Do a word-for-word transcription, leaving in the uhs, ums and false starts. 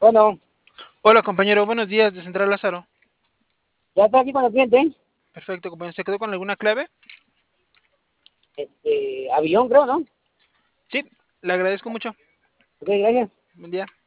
Bueno, Hola compañero, buenos días de Central Lázaro. ya está aquí con el cliente. Perfecto, compañero. ¿Se quedó con alguna clave? Este, avión, creo, ¿no? Sí, le agradezco mucho. Ok, gracias. Buen día.